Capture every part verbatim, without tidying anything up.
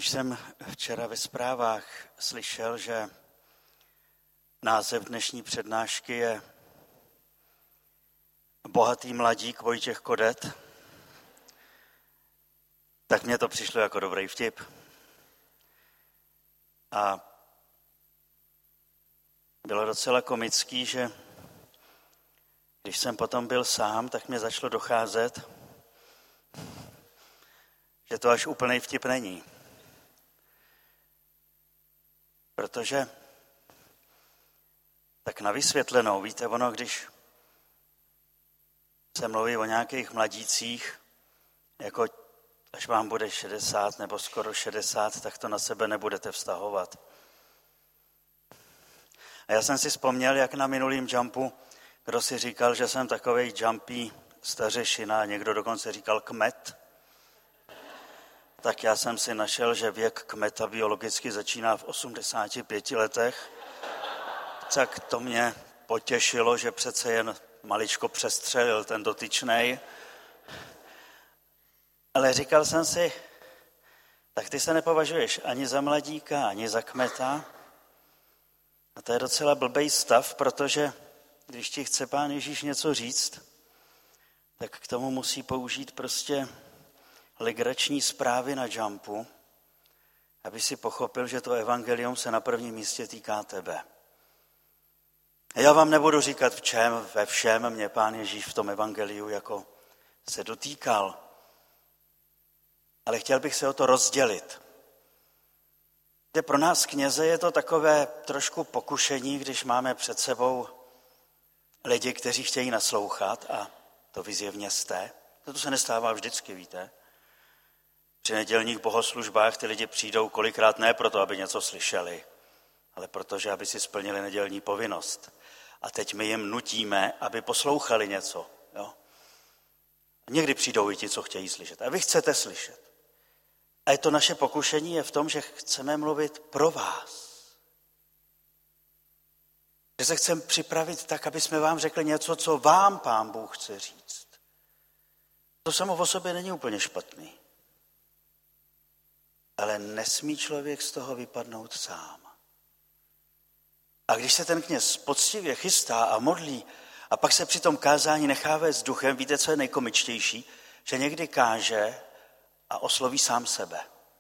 Když jsem včera ve zprávách slyšel, že název dnešní přednášky je Bohatý mladík Vojtěch Kodet, tak mně to přišlo jako dobrý vtip. A bylo docela komický, že když jsem potom byl sám, tak mě začalo docházet, že to až úplnej vtip není. Protože tak na vysvětlenou, víte, ono, když se mluví o nějakých mladících, jako až vám bude šedesát nebo skoro šedesát, tak to na sebe nebudete vztahovat. A já jsem si vzpomněl, jak na minulým jumpu, kdo si říkal, že jsem takovej jumpy stařešina, někdo dokonce říkal kmet, tak já jsem si našel, že věk kmeta biologicky začíná v osmdesáti pěti letech. Tak to mě potěšilo, že přece jen maličko přestřelil ten dotyčnej. Ale říkal jsem si, tak ty se nepovažuješ ani za mladíka, ani za kmeta. A to je docela blbej stav, protože když ti chce Pán Ježíš něco říct, tak k tomu musí použít prostě legrační zprávy na jumpu, aby si pochopil, že to evangelium se na prvním místě týká tebe. A já vám nebudu říkat v čem, ve všem mě Pán Ježíš v tom evangeliu jako se dotýkal, ale chtěl bych se o to rozdělit. Kde pro nás kněze je to takové trošku pokušení, když máme před sebou lidi, kteří chtějí naslouchat, a to vy zjevně jste. To se nestává vždycky, víte. Při nedělních bohoslužbách ty lidi přijdou kolikrát ne proto, aby něco slyšeli, ale protože, aby si splnili nedělní povinnost. A teď my jim nutíme, aby poslouchali něco. Jo? Někdy přijdou i ti, co chtějí slyšet. A vy chcete slyšet. A je to naše pokušení je v tom, že chceme mluvit pro vás. Že se chceme připravit tak, aby jsme vám řekli něco, co vám Pán Bůh chce říct. To samo o sobě není úplně špatný. Ale nesmí člověk z toho vypadnout sám. A když se ten kněz poctivě chystá a modlí a pak se při tom kázání nechá vést duchem, víte, co je nejkomičtější? Že někdy káže a osloví sám sebe.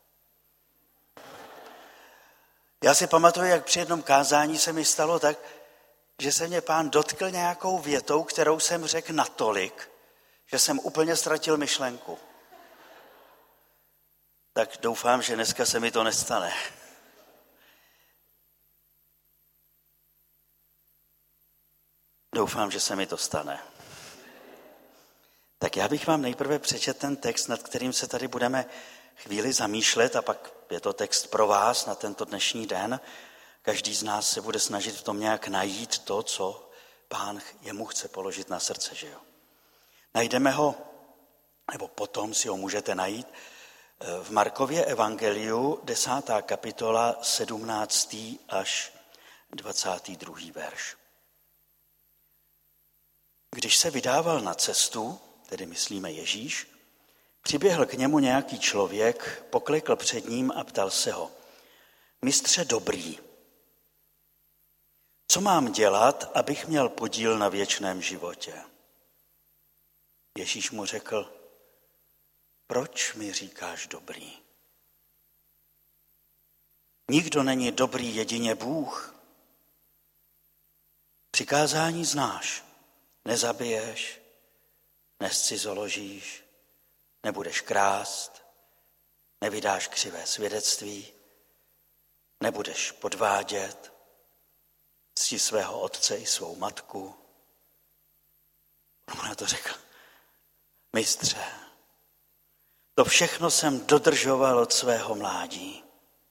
Já si pamatuju, jak při jednom kázání se mi stalo tak, že se mě Pán dotkl nějakou větou, kterou jsem řekl natolik, že jsem úplně ztratil myšlenku. Tak doufám, že dneska se mi to nestane. Doufám, že se mi to stane. Tak já bych vám nejprve přečetl ten text, nad kterým se tady budeme chvíli zamýšlet, a pak je to text pro vás na tento dnešní den. Každý z nás se bude snažit v tom nějak najít to, co Pán jemu chce položit na srdce, že jo. Najdeme ho, nebo potom si ho můžete najít, v Markově evangeliu, desátá kapitola, sedmnáctý až dvacátý druhý verš. Když se vydával na cestu, tedy myslíme Ježíš, přiběhl k němu nějaký člověk, poklekl před ním a ptal se ho: Mistře dobrý, co mám dělat, abych měl podíl na věčném životě? Ježíš mu řekl: Proč mi říkáš dobrý? Nikdo není dobrý, jedině Bůh. Přikázání znáš. Nezabiješ, nezcizoložíš, nebudeš krást, nevydáš křivé svědectví, nebudeš podvádět, cti svého otce i svou matku. On mu na to řekl: Mistře, to všechno jsem dodržoval od svého mládí.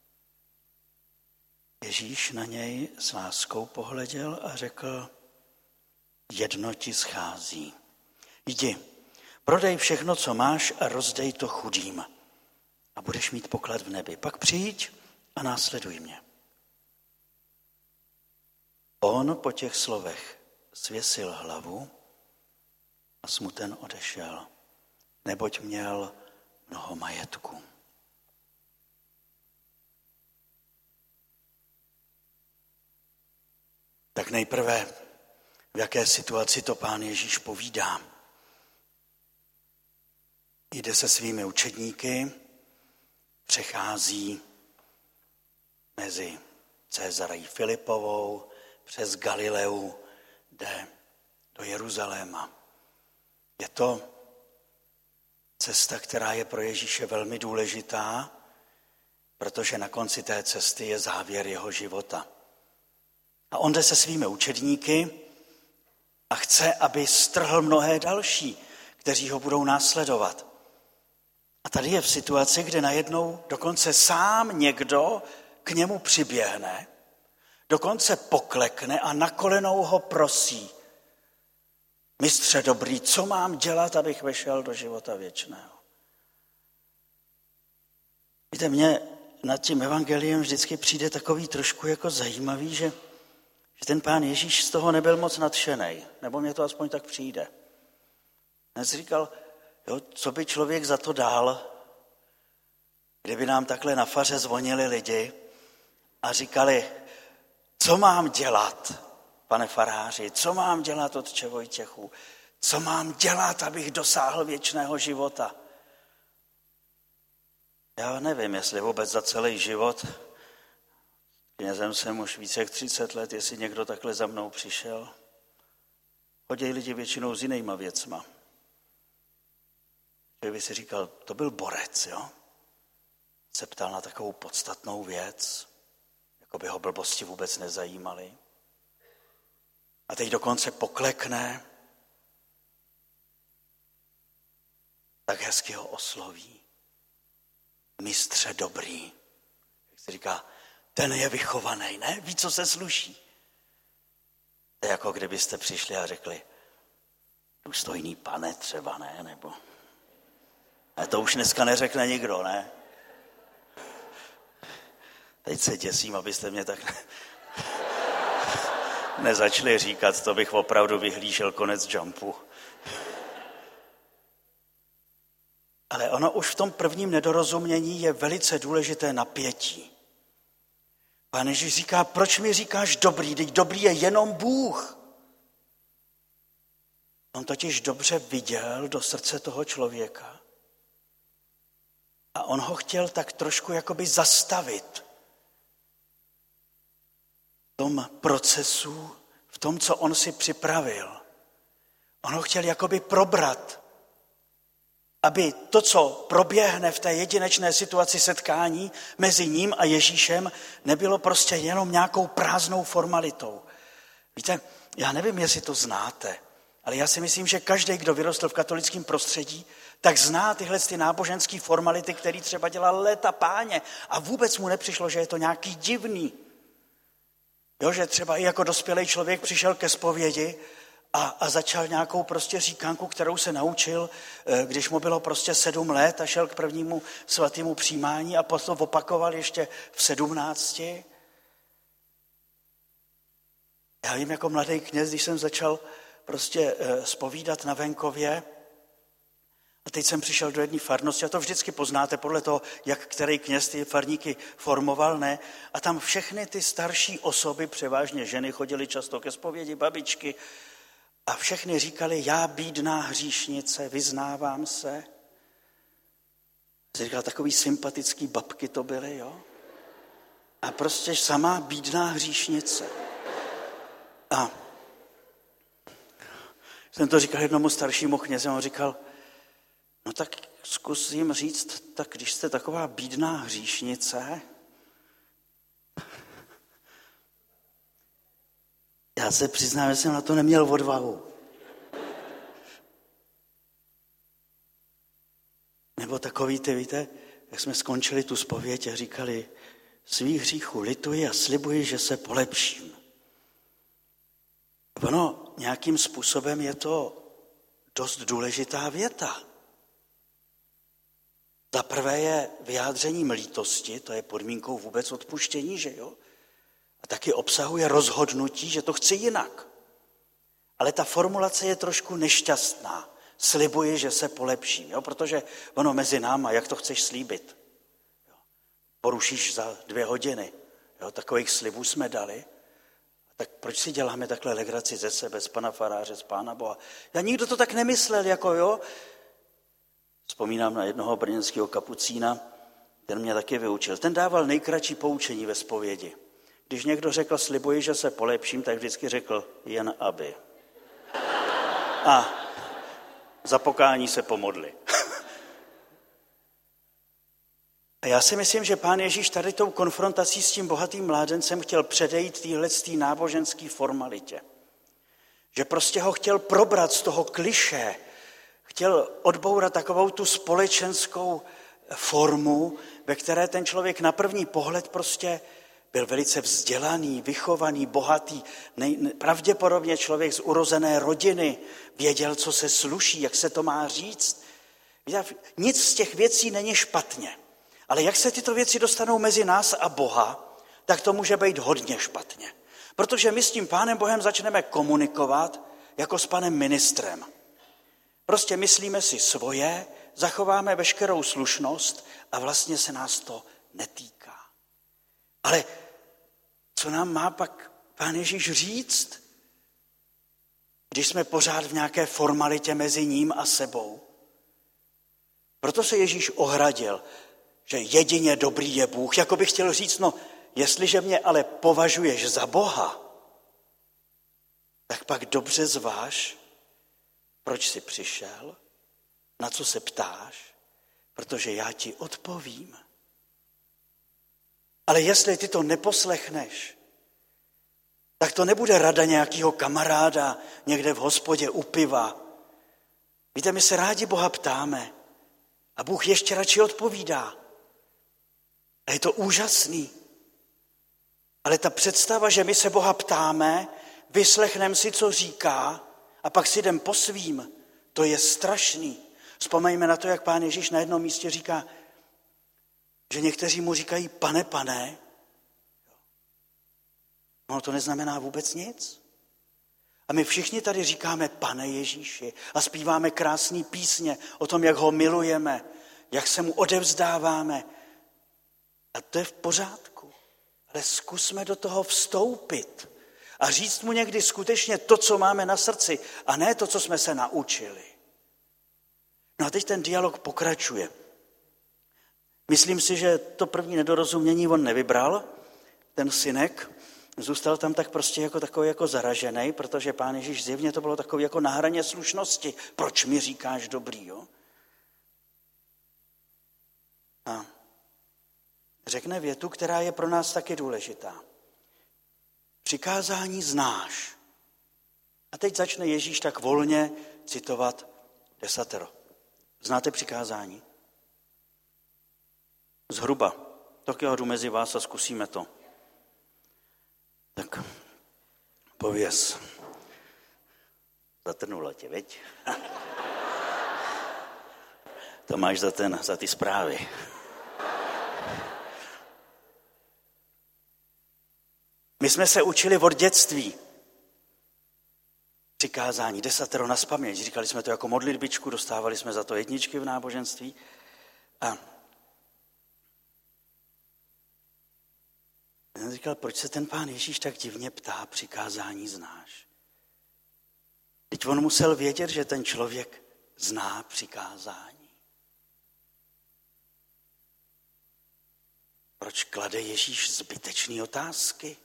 Ježíš na něj s láskou pohleděl a řekl: Jedno ti schází. Jdi, prodej všechno, co máš, a rozdej to chudým. A budeš mít poklad v nebi. Pak přijď a následuj mě. On po těch slovech svěsil hlavu a smuten odešel, neboť měl mnoho majetku. Tak nejprve, v jaké situaci to Pán Ježíš povídá. Jde se svými učedníky, přechází mezi Cezarejí Filipovou, přes Galileu, jde do Jeruzaléma. Je to cesta, která je pro Ježíše velmi důležitá, protože na konci té cesty je závěr jeho života. A on jde se svými učedníky a chce, aby strhl mnohé další, kteří ho budou následovat. A tady je v situaci, kde najednou dokonce sám někdo k němu přiběhne, dokonce poklekne a na kolenou ho prosí: Mistře dobrý, co mám dělat, abych vešel do života věčného? Víte, mně nad tím evangeliem vždycky přijde takový trošku jako zajímavý, že, že ten Pán Ježíš z toho nebyl moc nadšenej, nebo mně to aspoň tak přijde. Já si říkal, jo, co by člověk za to dal, kdyby nám takhle na faře zvonili lidi a říkali: co mám dělat, pane faráři, co mám dělat, otče Vojtěchu, co mám dělat, abych dosáhl věčného života? Já nevím, jestli vůbec za celý život, knězem jsem už více jak třicet let, jestli někdo takhle za mnou přišel. Chodí lidi většinou s jinýma věcma. Že by si říkal, to byl borec, jo? Se ptal na takovou podstatnou věc, jako by ho blbosti vůbec nezajímaly. A teď dokonce poklekne, tak hezky ho osloví. Mistře dobrý. Jak se říká, ten je vychovaný, ne? Ví, co se sluší. To je jako kdybyste přišli a řekli: důstojný pane třeba, ne? Nebo... A to už dneska neřekne nikdo, ne? Teď se děsím, abyste mě tak ne... nezačali říkat, to bych opravdu vyhlížel konec jumpu. Ale ono už v tom prvním nedorozumění je velice důležité napětí. Pán Ježíš říká, proč mi říkáš dobrý, teď dobrý je jenom Bůh. On totiž dobře viděl do srdce toho člověka. A on ho chtěl tak trošku jakoby zastavit v tom procesu, v tom, co on si připravil. On ho chtěl jakoby probrat, aby to, co proběhne v té jedinečné situaci setkání mezi ním a Ježíšem, nebylo prostě jenom nějakou prázdnou formalitou. Víte, já nevím, jestli to znáte, ale já si myslím, že každý, kdo vyrostl v katolickém prostředí, tak zná tyhle ty náboženské formality, který třeba dělal léta Páně a vůbec mu nepřišlo, že je to nějaký divný. Jo, že třeba i jako dospělý člověk přišel ke zpovědi a, a začal nějakou prostě říkánku, kterou se naučil, když mu bylo prostě sedm let a šel k prvnímu svatému přijímání a potom opakoval ještě v sedmnácti. Já vím, jako mladý kněz, když jsem začal prostě zpovídat na venkově, a teď jsem přišel do jedné farnosti, a to vždycky poznáte podle toho, jak který kněz ty farníky formoval, ne? A tam všechny ty starší osoby, převážně ženy, chodily často ke zpovědi, babičky, a všechny říkali, já bídná hříšnice, vyznávám se. Jsi říkal, takový sympatický babky to byly, jo? A prostě sama bídná hříšnice. A jsem to říkal jednomu staršímu knězi, on říkal, no tak zkusím říct, tak když jste taková bídná hříšnice, já se přiznám, že jsem na to neměl odvahu. Nebo takový, ty víte, jak jsme skončili tu zpověď a říkali, svých hříchů lituji a slibuji, že se polepším. Ono nějakým způsobem je to dost důležitá věta. Za prvé je vyjádřením lítosti, to je podmínkou vůbec odpuštění, že jo? A taky obsahuje rozhodnutí, že to chci jinak. Ale ta formulace je trošku nešťastná. Slibuji, že se polepším, jo? Protože ono mezi náma, jak to chceš slíbit? Jo? Porušíš za dvě hodiny. Jo? Takových slibů jsme dali. Tak proč si děláme takhle legraci ze sebe, z pana faráře, z pána Boha? Já nikdo to tak nemyslel, jako jo. Vzpomínám na jednoho brněnského kapucína, ten mě taky vyučil. Ten dával nejkratší poučení ve zpovědi. Když někdo řekl, slibuji, že se polepším, tak vždycky řekl, jen aby. A za pokání se pomodli. A já si myslím, že pán Ježíš tady tou konfrontací s tím bohatým mládencem chtěl předejít téhletý náboženský formalitě. Že prostě ho chtěl probrat z toho klišé, chtěl odbourat takovou tu společenskou formu, ve které ten člověk na první pohled prostě byl velice vzdělaný, vychovaný, bohatý, nej, pravděpodobně člověk z urozené rodiny, věděl, co se sluší, jak se to má říct. Nic z těch věcí není špatně. Ale jak se tyto věci dostanou mezi nás a Boha, tak to může být hodně špatně. Protože my s tím Pánem Bohem začneme komunikovat jako s panem ministrem. Prostě myslíme si svoje, zachováme veškerou slušnost a vlastně se nás to netýká. Ale co nám má pak Pán Ježíš říct, když jsme pořád v nějaké formalitě mezi ním a sebou? Proto se Ježíš ohradil, že jedině dobrý je Bůh. Jako bych chtěl říct, no, jestliže mě ale považuješ za Boha, tak pak dobře zváž, proč jsi přišel, na co se ptáš, protože já ti odpovím. Ale jestli ty to neposlechneš, tak to nebude rada nějakého kamaráda někde v hospodě u piva. Víte, my se rádi Boha ptáme a Bůh ještě radši odpovídá. A je to úžasný. Ale ta představa, že my se Boha ptáme, vyslechneme si, co říká a pak si jdem po svým, to je strašný. Vzpomeňme na to, jak Pán Ježíš na jednom místě říká, že někteří mu říkají pane, pane. No to neznamená vůbec nic. A my všichni tady říkáme pane Ježíši a zpíváme krásné písně o tom, jak ho milujeme, jak se mu odevzdáváme. A to je v pořádku. Ale zkusme do toho vstoupit a říct mu někdy skutečně to, co máme na srdci, a ne to, co jsme se naučili. No a teď ten dialog pokračuje. Myslím si, že to první nedorozumění on nevybral, ten synek, zůstal tam tak prostě jako takový jako zaražený, protože Pán Ježíš zjevně to bylo takový jako na hraně slušnosti. Proč mi říkáš dobrý, jo? A řekne větu, která je pro nás taky důležitá. Přikázání znáš. A teď začne Ježíš tak volně citovat desatero. Znáte přikázání? Zhruba. Tak já jdu mezi vás a zkusíme to. Tak pověz. Zatrnula tě, veď? To máš za, ten, za ty zprávy. My jsme se učili od dětství přikázání, desatero nazpaměť. Říkali jsme to jako modlitbičku, dostávali jsme za to jedničky v náboženství. A já říkal, proč se ten Pán Ježíš tak divně ptá, přikázání znáš? Teď on musel vědět, že ten člověk zná přikázání. Proč klade Ježíš zbytečné otázky?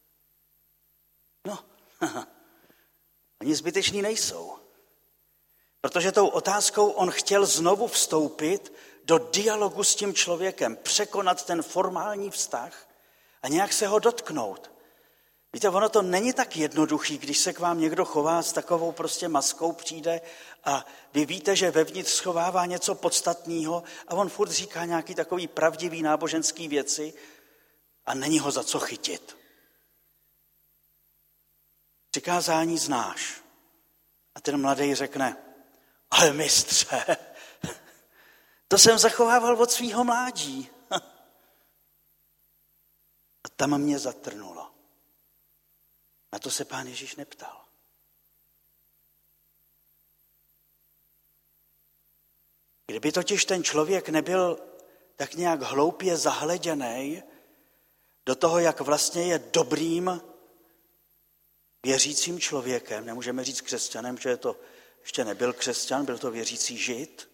No, oni zbyteční nejsou. Protože tou otázkou on chtěl znovu vstoupit do dialogu s tím člověkem, překonat ten formální vztah a nějak se ho dotknout. Víte, ono to není tak jednoduchý, když se k vám někdo chová s takovou prostě maskou, přijde a vy víte, že vevnitř schovává něco podstatného a on furt říká nějaký takový pravdivý náboženský věci a není ho za co chytit. Přikázání znáš. A ten mladý řekne, ale mistře, to jsem zachovával od svýho mládí. A tam mě zatrnulo. Na to se Pán Ježíš neptal. Kdyby totiž ten člověk nebyl tak nějak hloupě zahleděnej do toho, jak vlastně je dobrým věřícím člověkem, nemůžeme říct křesťanem, že to ještě nebyl křesťan, byl to věřící žid.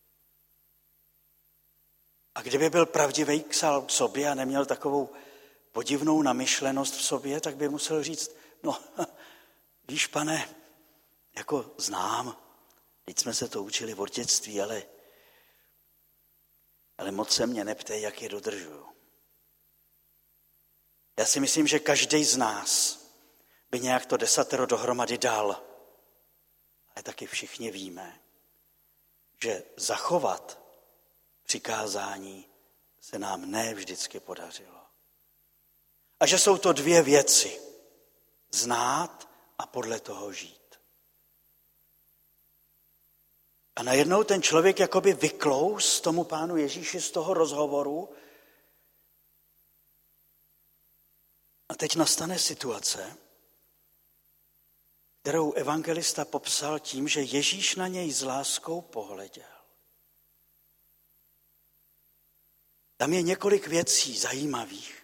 A kdyby byl pravdivý k sobě a neměl takovou podivnou namyšlenost v sobě, tak by musel říct, no, víš, pane, jako znám, teď jsme se to učili od dětství, ale, ale moc se mě neptej, jak je dodržuju. Já si myslím, že každý z nás by nějak to desatero dohromady dal. Ale taky všichni víme, že zachovat přikázání se nám ne vždycky podařilo. A že jsou to dvě věci. Znát a podle toho žít. A najednou ten člověk jakoby vyklous tomu pánu Ježíši z toho rozhovoru. A teď nastane situace, kterou evangelista popsal tím, že Ježíš na něj s láskou pohleděl. Tam je několik věcí zajímavých.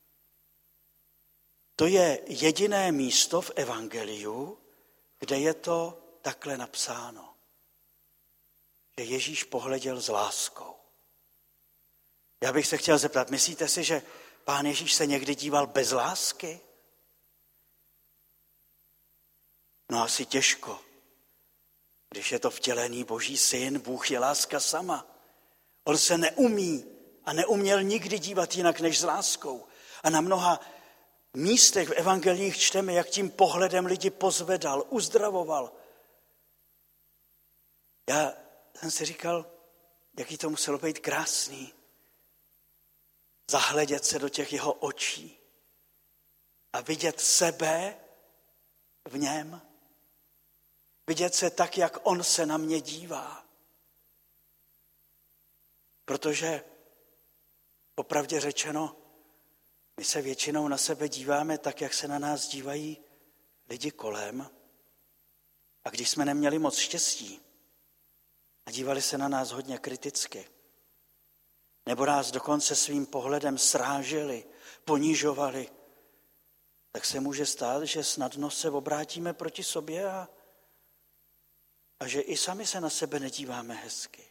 To je jediné místo v evangeliu, kde je to takhle napsáno. Že Ježíš pohleděl s láskou. Já bych se chtěl zeptat, myslíte si, že pán Ježíš se někdy díval bez lásky? No asi těžko. Když je to vtělený Boží syn, Bůh je láska sama. On se neumí a neuměl nikdy dívat jinak než s láskou. A na mnoha místech v evangelích čteme, jak tím pohledem lidi pozvedal, uzdravoval. Já jsem si říkal, jaký to muselo být krásný. Zahledět se do těch jeho očí a vidět sebe v něm. Vidět se tak, jak on se na mě dívá. Protože popravdě řečeno, my se většinou na sebe díváme tak, jak se na nás dívají lidi kolem. A když jsme neměli moc štěstí a dívali se na nás hodně kriticky, nebo nás dokonce svým pohledem sráželi, ponižovali, tak se může stát, že snadno se obrátíme proti sobě a, a že i sami se na sebe nedíváme hezky.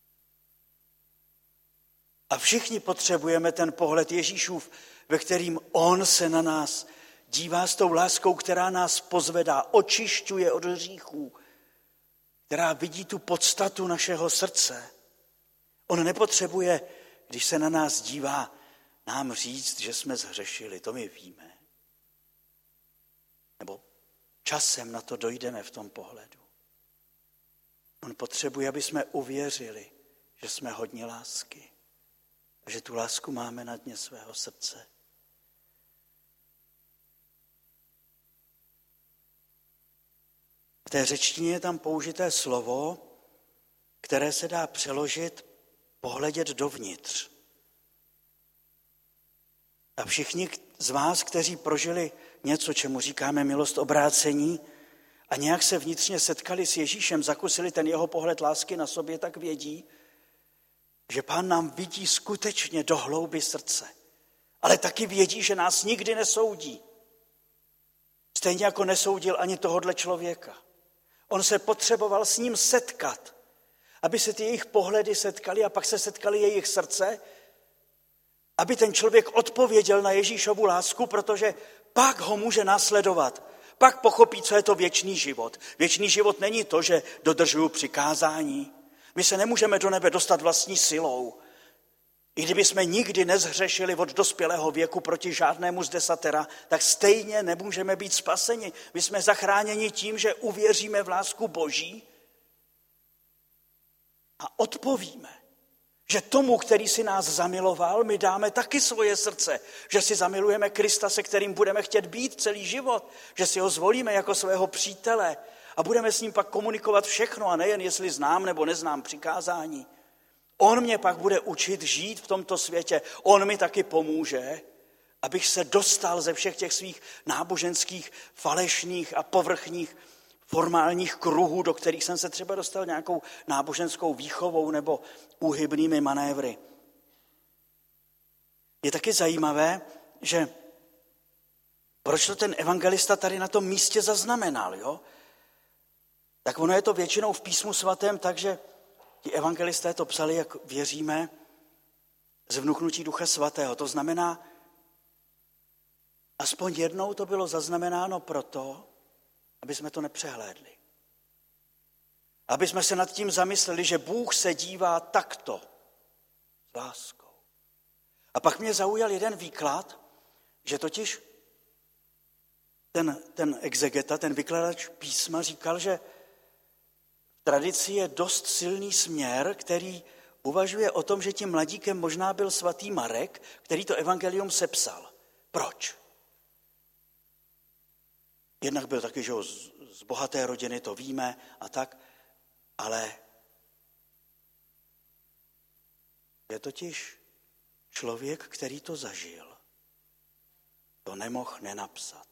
A všichni potřebujeme ten pohled Ježíšův, ve kterým on se na nás dívá s tou láskou, která nás pozvedá, očišťuje od hříchů, která vidí tu podstatu našeho srdce. On nepotřebuje, když se na nás dívá, nám říct, že jsme zhřešili, to my víme. Nebo časem na to dojdeme v tom pohledu. On potřebuje, aby jsme uvěřili, že jsme hodni lásky a že tu lásku máme na dně svého srdce. V té řečtině je tam použité slovo, které se dá přeložit pohledět dovnitř. A všichni z vás, kteří prožili něco, čemu říkáme milost obrácení, a nějak se vnitřně setkali s Ježíšem, zakusili ten jeho pohled lásky na sobě, tak vědí, že Pán nám vidí skutečně do hlouby srdce. Ale taky vědí, že nás nikdy nesoudí. Stejně jako nesoudil ani tohodle člověka. On se potřeboval s ním setkat, aby se ty jejich pohledy setkaly a pak se setkaly jejich srdce, aby ten člověk odpověděl na Ježíšovu lásku, protože pak ho může následovat. Pak pochopí, co je to věčný život. Věčný život není to, že dodržuju přikázání. My se nemůžeme do nebe dostat vlastní silou. I kdyby jsme nikdy nezhřešili od dospělého věku proti žádnému z desatera, tak stejně nemůžeme být spaseni. My jsme zachráněni tím, že uvěříme v lásku Boží a odpovíme, že tomu, který si nás zamiloval, my dáme taky svoje srdce, že si zamilujeme Krista, se kterým budeme chtět být celý život, že si ho zvolíme jako svého přítele a budeme s ním pak komunikovat všechno a nejen jestli znám nebo neznám přikázání. On mě pak bude učit žít v tomto světě. On mi taky pomůže, abych se dostal ze všech těch svých náboženských, falešných a povrchních formálních kruhů, do kterých jsem se třeba dostal nějakou náboženskou výchovou nebo úhybnými manévry. Je taky zajímavé, že Proč to ten evangelista tady na tom místě zaznamenal, jo? Tak ono je to většinou v písmu svatém, takže ti evangelisté to psali, jak věříme, z vnuknutí Ducha Svatého. To znamená, aspoň jednou to bylo zaznamenáno proto, aby jsme to nepřehlédli. Aby jsme se nad tím zamysleli, že Bůh se dívá takto s láskou. A pak mě zaujal jeden výklad, že totiž ten, ten exegeta, ten vykladač písma říkal, že v tradici je dost silný směr, který uvažuje o tom, že tím mladíkem možná byl svatý Marek, který to evangelium sepsal. Proč? Jednak byl taky, že z bohaté rodiny, to víme a tak, ale je totiž člověk, který to zažil, to nemohl nenapsat.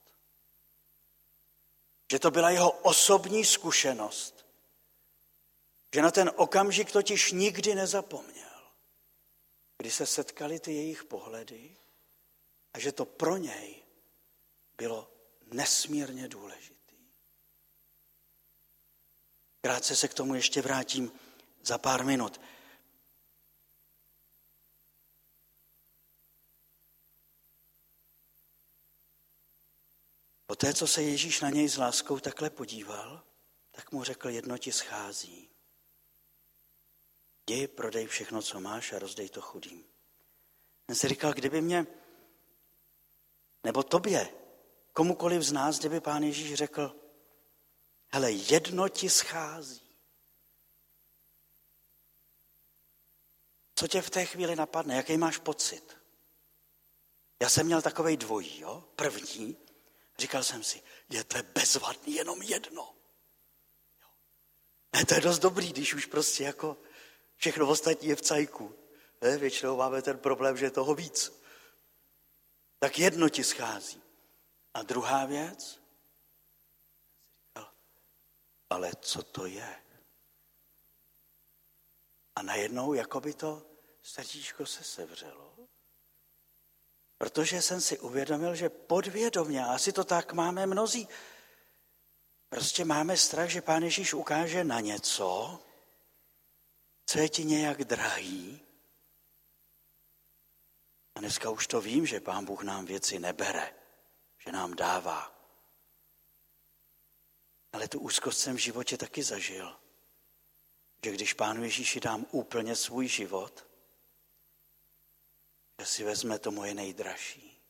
Že to byla jeho osobní zkušenost, že na ten okamžik totiž nikdy nezapomněl, kdy se setkali ty jejich pohledy a že to pro něj bylo nesmírně důležitý. Krátce se k tomu ještě vrátím za pár minut. Poté, co se Ježíš na něj s láskou takhle podíval, tak mu řekl, jedno ti schází. Jdi, prodej všechno, co máš a rozdej to chudým. Ten si říkal, kdyby mě, nebo tobě, komukoliv z nás, kdyby Pán Ježíš řekl, hele, jedno ti schází. Co tě v té chvíli napadne? Jaký máš pocit? Já jsem měl takovej dvojí, jo? První, říkal jsem si, je to bezvadný, jenom jedno. Jo. Ne, to je dost dobrý, když už prostě jako všechno ostatní je v cajku. Ne? Většinou máme ten problém, že je toho víc. Tak jedno ti schází. A druhá věc, ale co to je? A najednou, jako by to srdíčko se sevřelo, protože jsem si uvědomil, že podvědomě, a asi to tak máme mnozí, prostě máme strach, že Pán Ježíš ukáže na něco, co je ti nějak drahý. A dneska už to vím, že Pán Bůh nám věci nebere, že nám dává. Ale tu úzkost jsem v životě taky zažil, že když Pánu Ježíši dám úplně svůj život, že si vezme to moje nejdražší.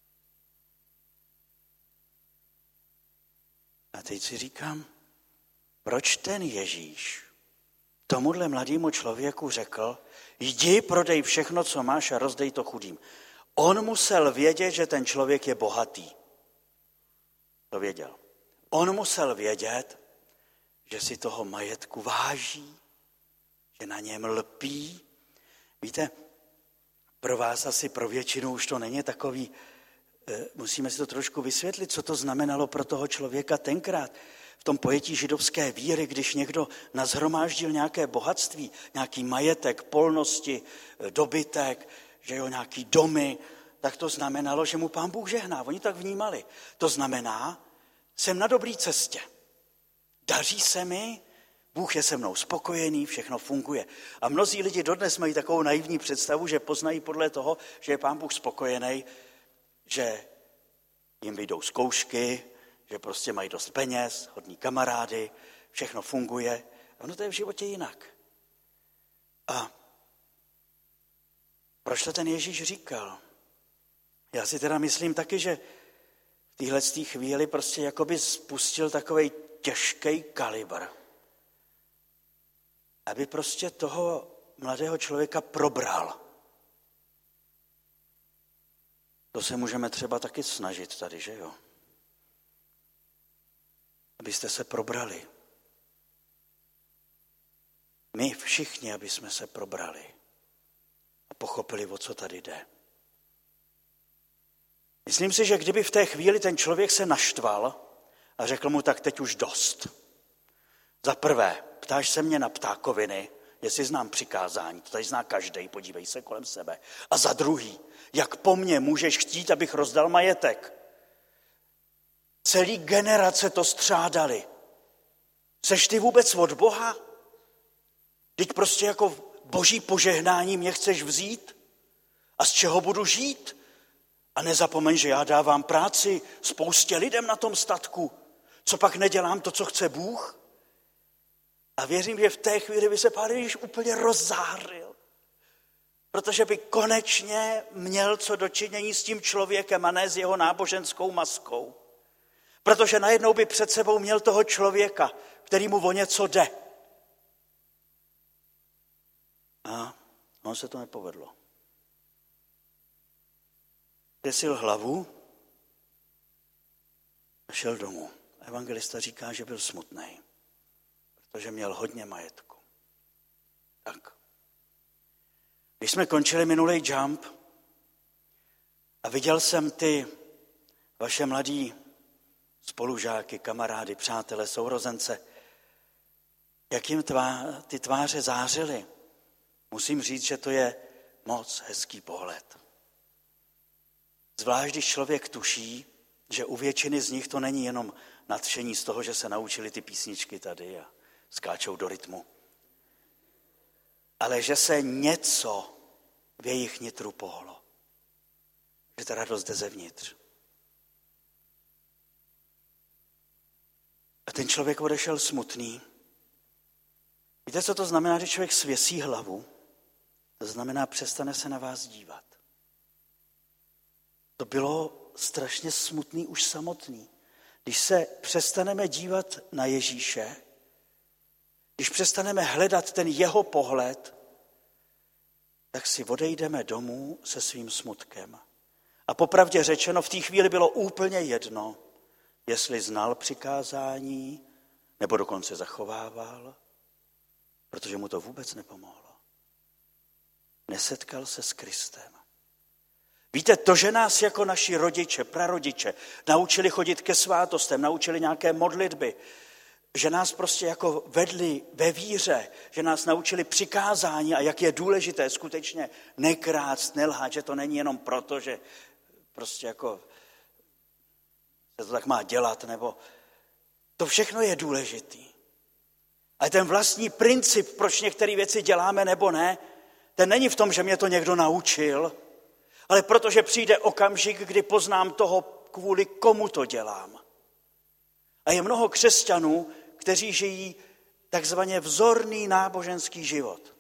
A teď si říkám, proč ten Ježíš tomuhle mladému člověku řekl, jdi, prodej všechno, co máš a rozdej to chudým. On musel vědět, že ten člověk je bohatý. To věděl. On musel vědět, že si toho majetku váží, že na něm lpí. Víte, pro vás asi pro většinu už to není takový, musíme si to trošku vysvětlit, co to znamenalo pro toho člověka tenkrát. V tom pojetí židovské víry, když někdo nazhromáždil nějaké bohatství, nějaký majetek, polnosti, dobytek, že jo, nějaký domy, tak to znamenalo, že mu Pán Bůh žehná. Oni tak vnímali. To znamená, jsem na dobré cestě. Daří se mi, Bůh je se mnou spokojený, všechno funguje. A mnozí lidi dodnes mají takovou naivní představu, že poznají podle toho, že je Pán Bůh spokojený, že jim vyjdou zkoušky, že prostě mají dost peněz, hodní kamarády, všechno funguje. A ono to je v životě jinak. A proč to ten Ježíš říkal? Já si teda myslím taky, že v téhle chvíli prostě jakoby spustil takovej těžký kalibr, aby prostě toho mladého člověka probral. To se můžeme třeba taky snažit tady, že jo? Abyste se probrali. My všichni, aby jsme se probrali a pochopili, o co tady jde. Myslím si, že kdyby v té chvíli ten člověk se naštval a řekl mu, tak teď už dost. Za prvé, ptáš se mě na ptákoviny, jestli znám přikázání, to tady zná každej, podívej se kolem sebe. A za druhý, jak po mně můžeš chtít, abych rozdal majetek? Celý generace to střádali. Seš ty vůbec od Boha? Teď prostě jako boží požehnání mě chceš vzít? A z čeho budu žít? A nezapomeň, že já dávám práci spoustě lidem na tom statku. Co pak nedělám to, co chce Bůh? A věřím, že v té chvíli by se Pán Ježíš úplně rozzářil. Protože by konečně měl co dočinění s tím člověkem a ne s jeho náboženskou maskou. Protože najednou by před sebou měl toho člověka, který mu o něco jde. A on se to nepovedlo. Desil hlavu a šel domů. Evangelista říká, že byl smutný, protože měl hodně majetku. Tak. Když jsme končili minulý jump a viděl jsem ty vaše mladí spolužáky, kamarády, přátelé, sourozence, jak jim tvá, ty tváře zářily, musím říct, že to je moc hezký pohled. Zvlášť, když člověk tuší, že u většiny z nich to není jenom nadšení z toho, že se naučili ty písničky tady a skáčou do rytmu, ale že se něco v jejich nitru pohlo. Že ta radost jde zevnitř. A ten člověk odešel smutný. Víte, co to znamená, když člověk svěsí hlavu? To znamená, přestane se na vás dívat. To bylo strašně smutný už samotný. Když se přestaneme dívat na Ježíše, když přestaneme hledat ten jeho pohled, tak si odejdeme domů se svým smutkem. A popravdě řečeno, v té chvíli bylo úplně jedno, jestli znal přikázání, nebo dokonce zachovával, protože mu to vůbec nepomohlo. Nesetkal se s Kristem. Víte, to, že nás jako naši rodiče, prarodiče naučili chodit ke svátostem, naučili nějaké modlitby, že nás prostě jako vedli ve víře, že nás naučili přikázání a jak je důležité skutečně nekrást, nelhát, že to není jenom proto, že prostě jako se to tak má dělat, nebo to všechno je důležitý. Ale ten vlastní princip, proč některé věci děláme nebo ne, ten není v tom, že mě to někdo naučil, ale protože přijde okamžik, kdy poznám toho, kvůli komu to dělám. A je mnoho křesťanů, kteří žijí takzvaně vzorný náboženský život.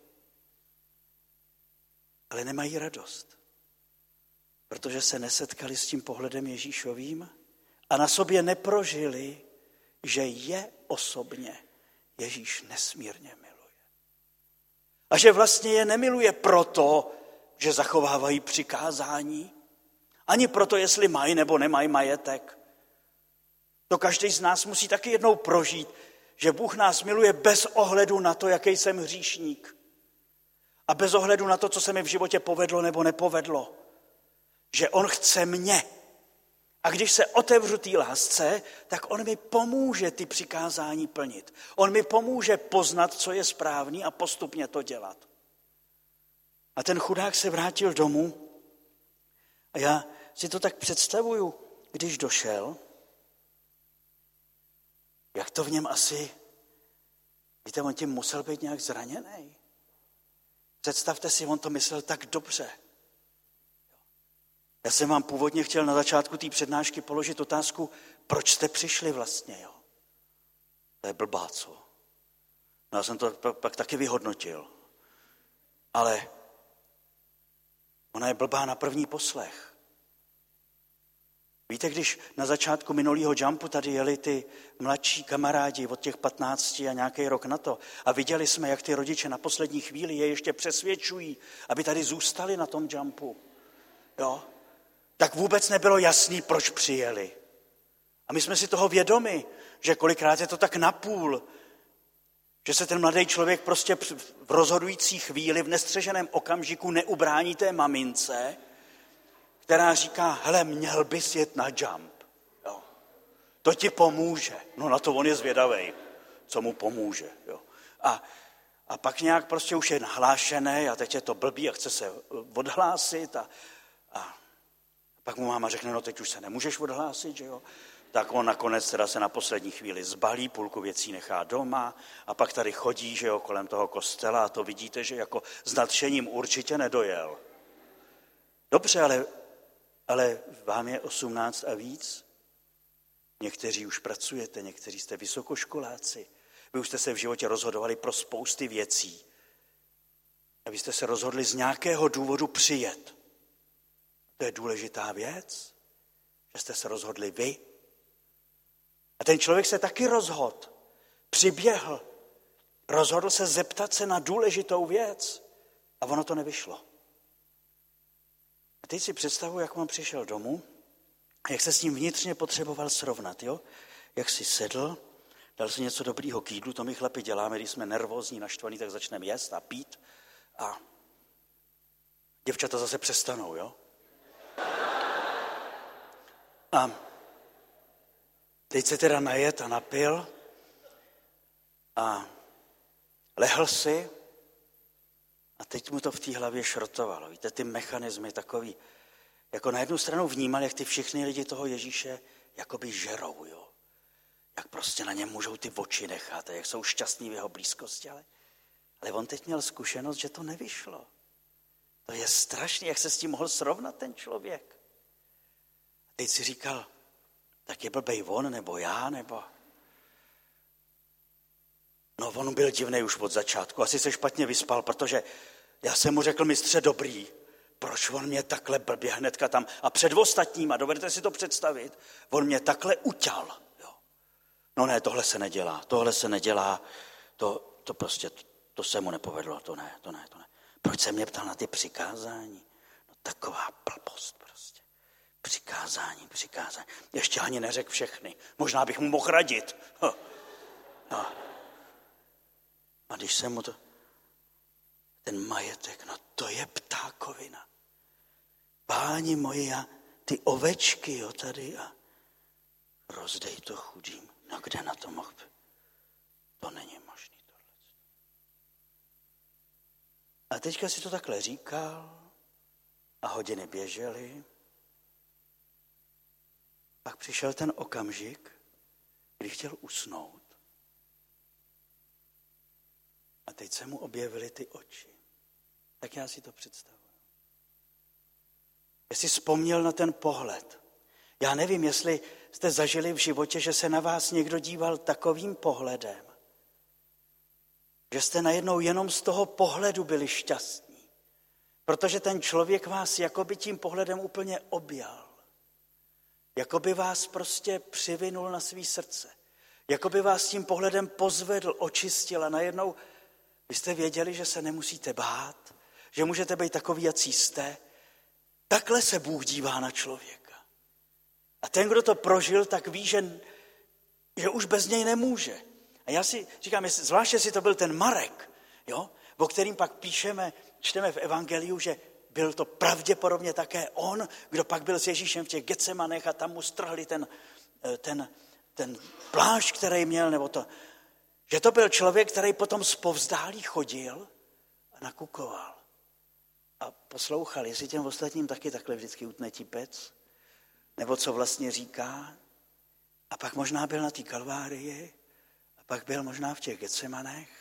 Ale nemají radost, protože se nesetkali s tím pohledem Ježíšovým a na sobě neprožili, že je osobně Ježíš nesmírně miluje. A že vlastně je nemiluje proto, že zachovávají přikázání, ani proto, jestli mají nebo nemají majetek. To každý z nás musí taky jednou prožít, že Bůh nás miluje bez ohledu na to, jaký jsem hříšník. A bez ohledu na to, co se mi v životě povedlo nebo nepovedlo. Že on chce mě. A když se otevřu té lásce, tak on mi pomůže ty přikázání plnit. On mi pomůže poznat, co je správný a postupně to dělat. A ten chudák se vrátil domů a já si to tak představuju, když došel, jak to v něm asi, víte, on tím musel být nějak zraněný. Představte si, on to myslel tak dobře. Já jsem vám původně chtěl na začátku té přednášky položit otázku, proč jste přišli vlastně, jo? To je blbá, co? No, já jsem to pak taky vyhodnotil. Ale ona je blbá na první poslech. Víte, když na začátku minulého jumpu tady jeli ty mladší kamarádi od těch patnácti a nějaký rok na to a viděli jsme, jak ty rodiče na poslední chvíli je ještě přesvědčují, aby tady zůstali na tom jumpu, jo? Tak vůbec nebylo jasný, proč přijeli. A my jsme si toho vědomi, že kolikrát je to tak napůl, že se ten mladý člověk prostě v rozhodující chvíli, v nestřeženém okamžiku neubrání té mamince, která říká, hele, měl bys jet na jump. Jo. To ti pomůže. No na to on je zvědavej, co mu pomůže. Jo. A, a pak nějak prostě už je nahlášený a teď je to blbý a chce se odhlásit a, a pak mu máma řekne, no teď už se nemůžeš odhlásit, že jo. tak on nakonec teda se na poslední chvíli zbalí, půlku věcí nechá doma a pak tady chodí, že jo, kolem toho kostela a to vidíte, že jako s nadšením určitě nedojel. Dobře, ale, ale vám je osmnáct a víc? Někteří už pracujete, někteří jste vysokoškoláci. Vy už jste se v životě rozhodovali pro spousty věcí. A vy jste se rozhodli z nějakého důvodu přijet. To je důležitá věc, že jste se rozhodli vy. A ten člověk se taky rozhodl. Přiběhl. Rozhodl se zeptat se na důležitou věc. A ono to nevyšlo. A teď si představuji, jak on přišel domů, jak se s ním vnitřně potřeboval srovnat. Jo? Jak si sedl, dal si něco dobrýho k jídlu, to my chlapi děláme, když jsme nervózní, naštvaní, tak začneme jíst a pít. A děvčata zase přestanou, jo? A teď se teda najet a napil a lehl si a teď mu to v té hlavě šrotovalo. Víte, ty mechanismy takový, jako na jednu stranu vnímal, jak ty všichni lidi toho Ježíše jakoby žerou, jo? Jak prostě na něm můžou ty oči nechat a jak jsou šťastní v jeho blízkosti, ale, ale on teď měl zkušenost, že to nevyšlo. To je strašný, jak se s tím mohl srovnat ten člověk. A teď si říkal, tak je blbej on, nebo já, nebo... No, on byl divnej už od začátku, asi se špatně vyspal, protože já jsem mu řekl, mistře dobrý, proč on mě takhle blbě hnedka tam a před ostatníma, dovedete si to představit, on mě takhle uťal. Jo. No ne, tohle se nedělá, tohle se nedělá, to, to prostě, to, to se mu nepovedlo, to ne, to ne, to ne. Proč se mě ptal na ty přikázání? No taková blbost prostě. Přikázání, přikázání. Ještě ani neřekl všechny. Možná bych mu mohl radit. No. A když jsem mu to... Ten majetek, no to je ptákovina. Páni moji, a ty ovečky, jo, tady a rozdej to chudým. No kde na to mohl? To není možný tohle. A teďka si to takhle říkal a hodiny běžely. Pak přišel ten okamžik, kdy chtěl usnout. A teď se mu objevily ty oči. Tak já si to představuji. Jestli vzpomněl na ten pohled. Já nevím, jestli jste zažili v životě, že se na vás někdo díval takovým pohledem, že jste najednou jenom z toho pohledu byli šťastní. Protože ten člověk vás jakoby tím pohledem úplně objal. Jakoby vás prostě přivinul na svý srdce. Jakoby vás tím pohledem pozvedl, očistil a najednou vy jste věděli, že se nemusíte bát, že můžete být takový, jací jste. Takhle se Bůh dívá na člověka. A ten, kdo to prožil, tak ví, že, že už bez něj nemůže. A já si říkám, jestli, zvláště jestli to byl ten Marek, jo, o kterým pak píšeme, čteme v Evangeliu, že byl to pravděpodobně také on, kdo pak byl s Ježíšem v těch Getsemanech a tam mu strhli ten, ten, ten plášť, který měl, nebo to... Že to byl člověk, který potom zpovzdálí chodil a nakukoval. A poslouchal, jestli těm ostatním taky takhle vždycky utne tipec, nebo co vlastně říká. A pak možná byl na té Kalvárii, a pak byl možná v těch Getsemanech,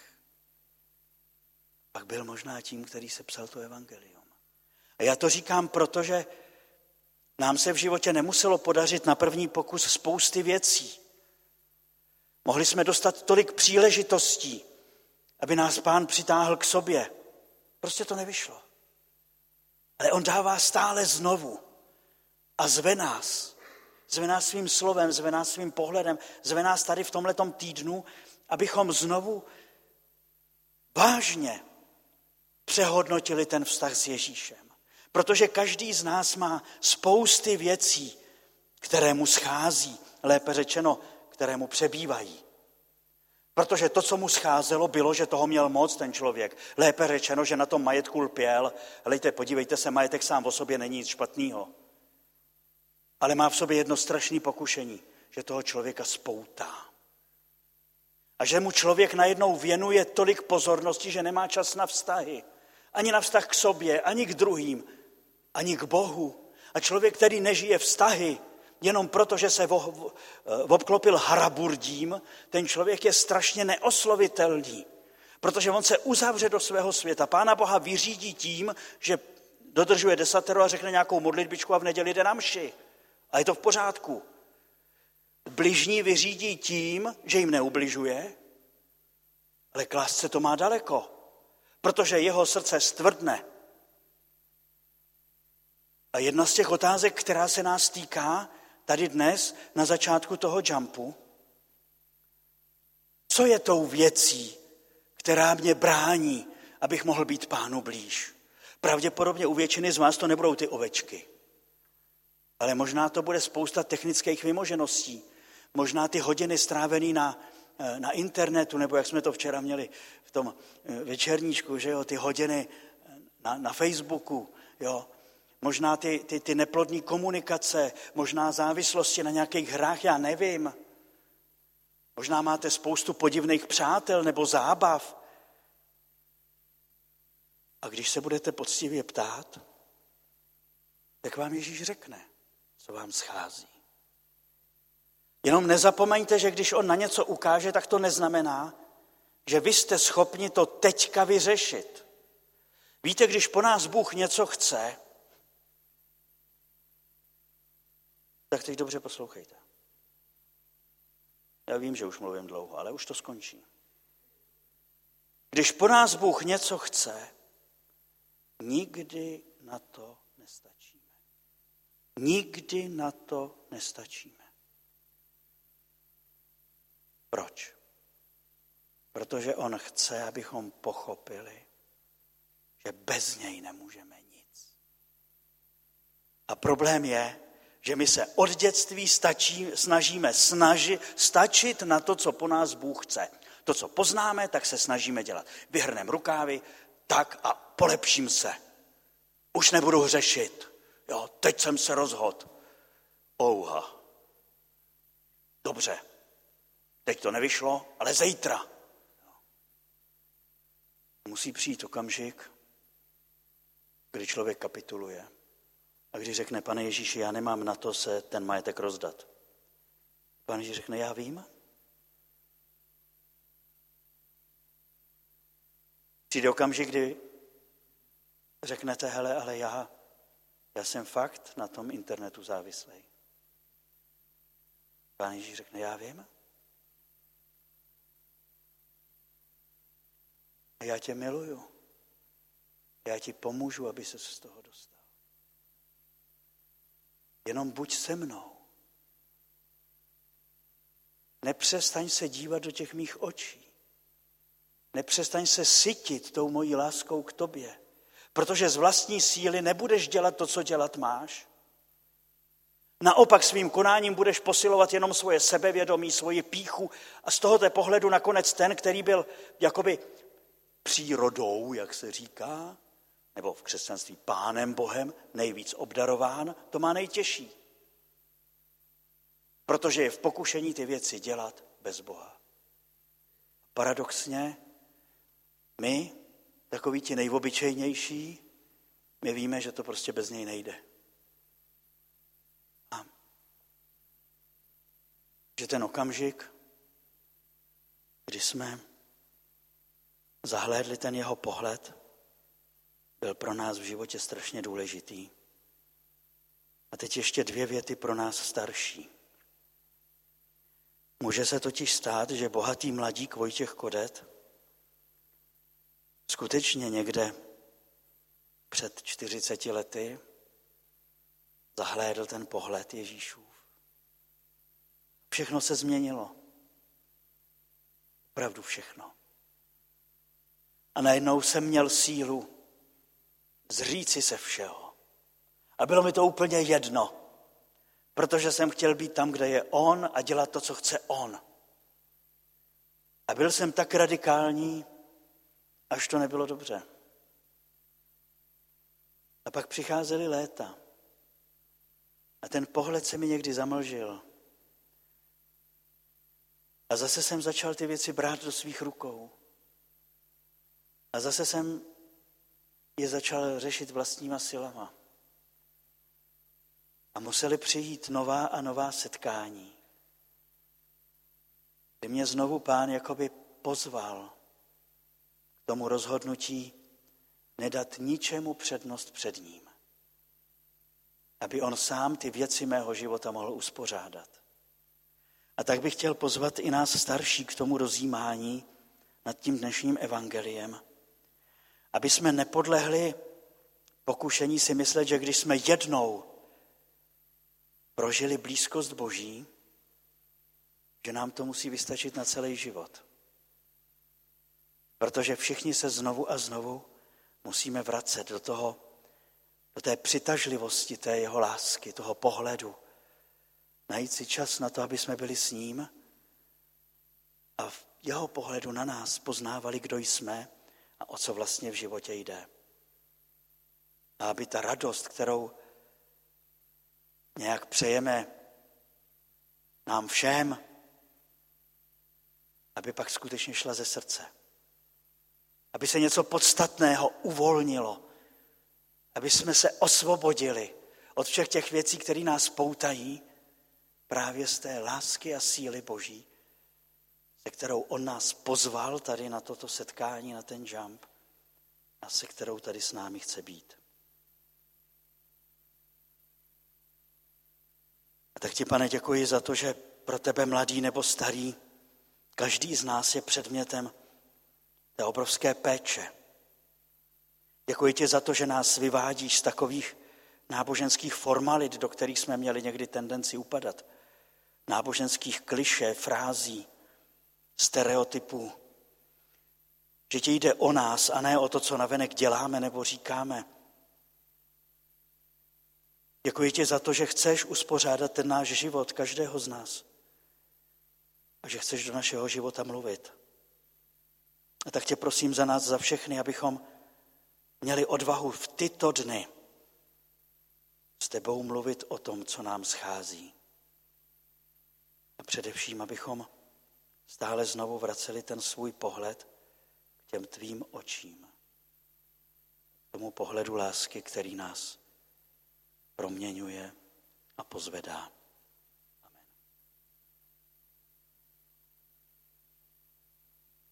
pak byl možná tím, který se psal to evangelium. A já to říkám, protože nám se v životě nemuselo podařit na první pokus spousty věcí. Mohli jsme dostat tolik příležitostí, aby nás Pán přitáhl k sobě. Prostě to nevyšlo. Ale on dává stále znovu a zve nás. Zve nás svým slovem, zve nás svým pohledem, zve nás tady v tomhletom týdnu, abychom znovu vážně přehodnotili ten vztah s Ježíšem. Protože každý z nás má spousty věcí, které mu schází, lépe řečeno, které mu přebývají. Protože to, co mu scházelo, bylo, že toho měl moc ten člověk. Lépe řečeno, že na tom majetku lpěl. Helejte, podívejte se, majetek sám o sobě není nic špatného. Ale má v sobě jedno strašné pokušení, že toho člověka spoutá. A že mu člověk najednou věnuje tolik pozornosti, že nemá čas na vztahy. Ani na vztah k sobě, ani k druhým, ani k Bohu. A člověk, který nežije vztahy, jenom proto, že se obklopil haraburdím, ten člověk je strašně neoslovitelný, protože on se uzavře do svého světa. Pána Boha vyřídí tím, že dodržuje desatero a řekne nějakou modlitbičku a v neděli jde na mši. A je to v pořádku. Bližní vyřídí tím, že jim neubližuje, ale k lásce to má daleko, protože jeho srdce stvrdne. A jedna z těch otázek, která se nás týká tady dnes na začátku toho jumpu, co je tou věcí, která mě brání, abych mohl být Pánu blíž? Pravděpodobně u většiny z vás to nebudou ty ovečky, ale možná to bude spousta technických vymožeností, možná ty hodiny strávený na, na internetu, nebo jak jsme to včera měli v tom večerníčku, že jo, ty hodiny na, na Facebooku, jo, možná ty, ty, ty neplodní komunikace, možná závislosti na nějakých hrách, já nevím. Možná máte spoustu podivných přátel nebo zábav. A když se budete poctivě ptát, tak vám Ježíš řekne, co vám schází. Jenom nezapomeňte, že když on na něco ukáže, tak to neznamená, že vy jste schopni to teďka vyřešit. Víte, když po nás Bůh něco chce, tak teď dobře poslouchejte. Já vím, že už mluvím dlouho, ale už to skončí. Když po nás Bůh něco chce, nikdy na to nestačíme. Nikdy na to nestačíme. Proč? Protože on chce, abychom pochopili, že bez něj nemůžeme nic. A problém je, že my se od dětství stačí, snažíme snaži, stačit na to, co po nás Bůh chce. To, co poznáme, tak se snažíme dělat. Vyhrneme rukávy, tak a polepším se. Už nebudu hřešit. Jo, teď jsem se rozhodl. Ouha. Dobře. Teď to nevyšlo, ale zítra. Musí přijít okamžik, kdy člověk kapituluje. A když řekne, Pane Ježíši, já nemám na to se ten majetek rozdat. Pán Ježíš řekne, já vím. Přijde okamžik, kdy řeknete, hele, ale já, já jsem fakt na tom internetu závislý. Pán Ježíš řekne, já vím. A já tě miluju. Já ti pomůžu, aby se z toho dostal. Jenom buď se mnou. Nepřestaň se dívat do těch mých očí. Nepřestaň se sytit tou mojí láskou k tobě. Protože z vlastní síly nebudeš dělat to, co dělat máš. Naopak svým konáním budeš posilovat jenom svoje sebevědomí, svoji pýchu a z tohoto pohledu nakonec ten, který byl jakoby přírodou, jak se říká, nebo v křesťanství Pánem Bohem, nejvíc obdarován, to má nejtěžší. Protože je v pokušení ty věci dělat bez Boha. Paradoxně, my, takoví ti nejobyčejnější, my víme, že to prostě bez něj nejde. A že ten okamžik, kdy jsme zahlédli ten jeho pohled, byl pro nás v životě strašně důležitý. A teď ještě dvě věty pro nás starší. Může se totiž stát, že bohatý mladík Vojtěch Kodet skutečně někde před čtyřiceti lety zahlédl ten pohled Ježíšův. Všechno se změnilo. Opravdu všechno. A najednou jsem měl sílu zříci se všeho. A bylo mi to úplně jedno, protože jsem chtěl být tam, kde je on a dělat to, co chce on. A byl jsem tak radikální, až to nebylo dobře. A pak přicházely léta. A ten pohled se mi někdy zamlžil. A zase jsem začal ty věci brát do svých rukou. A zase jsem je začal řešit vlastníma silama. A museli přijít nová a nová setkání, kdy mě znovu Pán jakoby pozval k tomu rozhodnutí nedat ničemu přednost před ním, aby on sám ty věci mého života mohl uspořádat. A tak bych chtěl pozvat i nás starší k tomu rozjímání nad tím dnešním evangeliem, aby jsme nepodlehli pokušení si myslet, že když jsme jednou prožili blízkost Boží, že nám to musí vystačit na celý život. Protože všichni se znovu a znovu musíme vracet do toho, do té přitažlivosti té jeho lásky, toho pohledu. Najít si čas na to, aby jsme byli s ním a v jeho pohledu na nás poznávali, kdo jsme a o co vlastně v životě jde. A aby ta radost, kterou nějak přejeme nám všem, aby pak skutečně šla ze srdce. Aby se něco podstatného uvolnilo. Aby jsme se osvobodili od všech těch věcí, které nás poutají, právě z té lásky a síly Boží, se kterou on nás pozval tady na toto setkání, na ten jump a se kterou tady s námi chce být. A tak ti, Pane, děkuji za to, že pro tebe mladý nebo starý, každý z nás je předmětem té obrovské péče. Děkuji ti za to, že nás vyvádíš z takových náboženských formalit, do kterých jsme měli někdy tendenci upadat. Náboženských klišé, frází, stereotypů. Že ti jde o nás a ne o to, co navenek děláme nebo říkáme. Děkuji ti za to, že chceš uspořádat ten náš život, každého z nás. A že chceš do našeho života mluvit. A tak tě prosím za nás, za všechny, abychom měli odvahu v tyto dny s tebou mluvit o tom, co nám schází. A především, abychom stále znovu vraceli ten svůj pohled k těm tvým očím. K tomu pohledu lásky, který nás proměňuje a pozvedá.